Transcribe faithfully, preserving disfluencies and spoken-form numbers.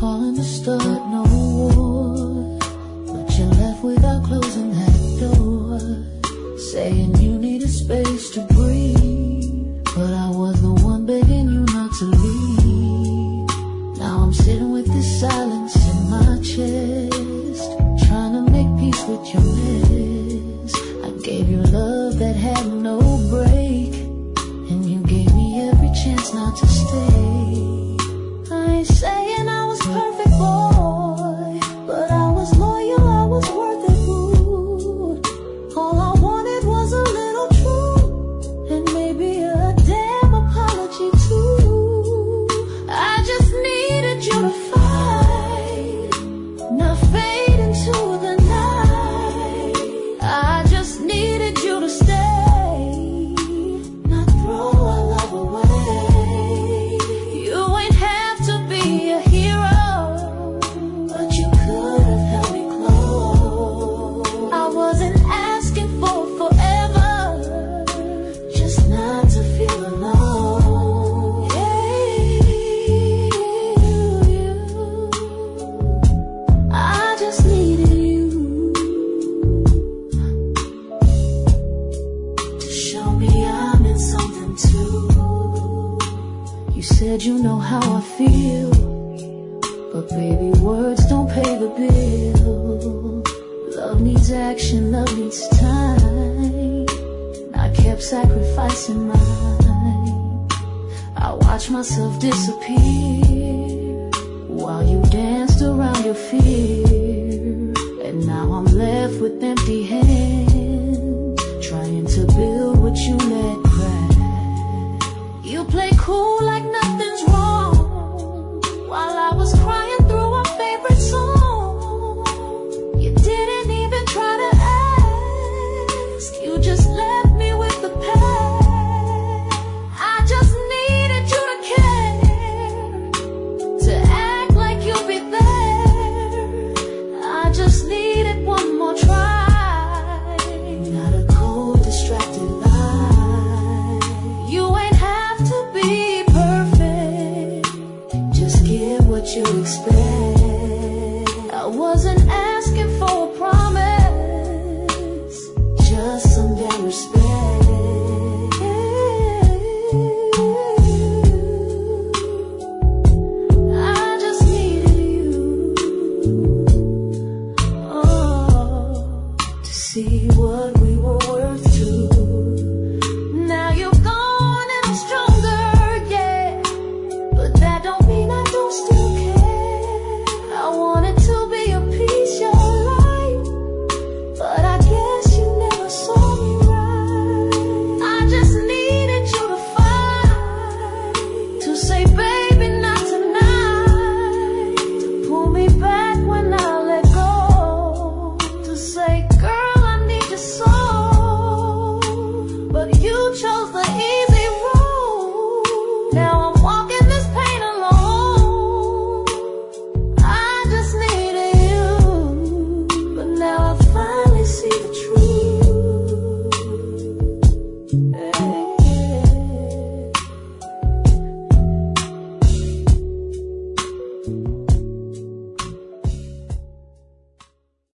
calling to start no war, but you left without closing that door, saying you needed space to breathe. But I was the one begging you not to leave. Now I'm sitting with this silence in my chest, trying to make peace with your mess. I gave you love that had no break, and you gave me every chance not to stay. I ain't saying I was perfect, boy, but I was loyal, I was worth it, boo. All I wanted was a little truth, and maybe a damn apology too. I just needed you to fight, not fade into the night. I just needed you to stay, not throw our love away. You ain't have to be a hero, but you could have held me close. I wasn't asking for forever, just not to feel alone. Yeah, you, I just needed you to show me I'm in something too. You said you know how I feel, but baby, words don't pay the bill. Love needs action, love needs time, and I kept sacrificing mine. I watched myself disappear while you danced around your fear, and now I'm left with empty hands, trying to build what you let crack. You play cool like nothing's wrong, while I was crying through our favorite song. You didn't even try to ask, you just left me with the past. I just needed you to care, to act like you'll be there. I just needed one more try, not a cold, distracted lie. You ain't have to be perfect, just give what you expect. I wasn't asking for a promise, just some damn respect. I just needed you, oh, to see what we were worth to. Now you're gone and I'm stronger, yeah, but that don't mean I don't still